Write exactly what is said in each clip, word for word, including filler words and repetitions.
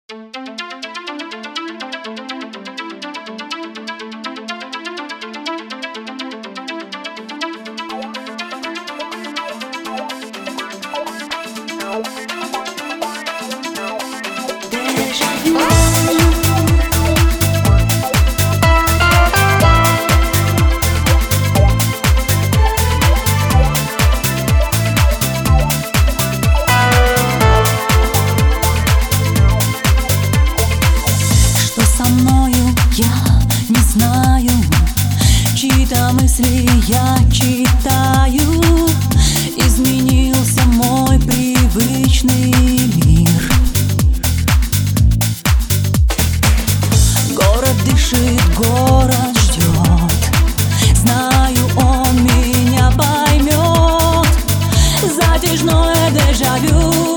Знаю, чьи-то мысли я читаю. Изменился мой привычный мир. Город дышит, город ждет. Знаю, он меня поймет. Затяжное дежавю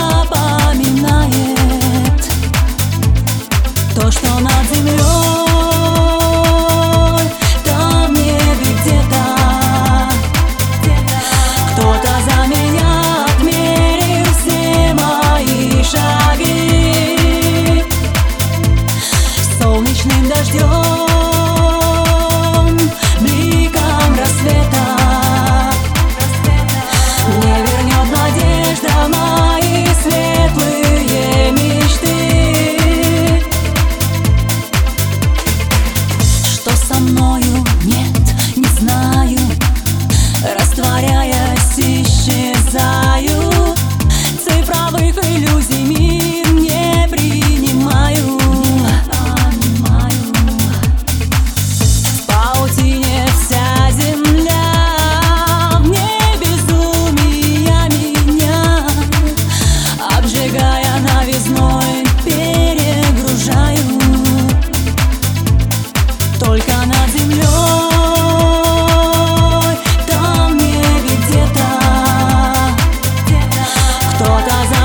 напоминает то, что над землей. Дождем, бликом рассвета мне вернет надежда мои светлые мечты. Что со мною нет, не знаю, растворяясь, исчезаю. Цифровых иллюзий мир не принимаю. Только над землей, там в небе где-то кто-то за